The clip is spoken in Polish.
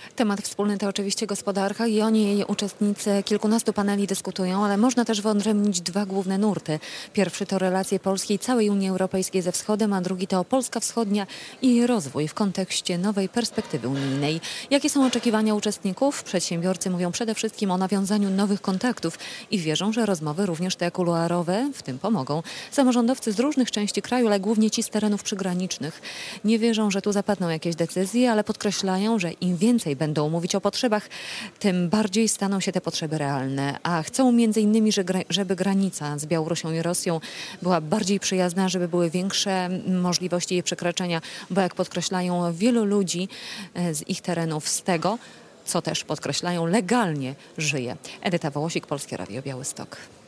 Temat wspólny to oczywiście gospodarka i o niej uczestnicy kilkunastu paneli dyskutują, ale można też wyodrębnić dwa główne nurty. Pierwszy to relacje Polski i całej Unii Europejskiej ze Wschodem, a drugi to Polska Wschodnia i rozwój w kontekście nowej perspektywy unijnej. Jakie są oczekiwania uczestników? Przedsiębiorcy mówią przede wszystkim o nawiązaniu nowych kontaktów i wierzą, że rozmowy, również te kuluarowe, w tym pomogą. Samorządowcy z różnych części kraju, ale głównie ci z terenów przygranicznych, nie wierzą, że tu zapadną jakieś decyzje, ale podkreślają, że im więcej będą mówić o potrzebach, tym bardziej staną się te potrzeby realne. A chcą między innymi, żeby granica z Białorusią i Rosją była bardziej przyjazna, żeby były większe możliwości jej przekraczania, bo jak podkreślają wielu ludzi z ich terenów, z tego, co też podkreślają, legalnie żyje. Edyta Wołosik, Polskie Radio Białystok.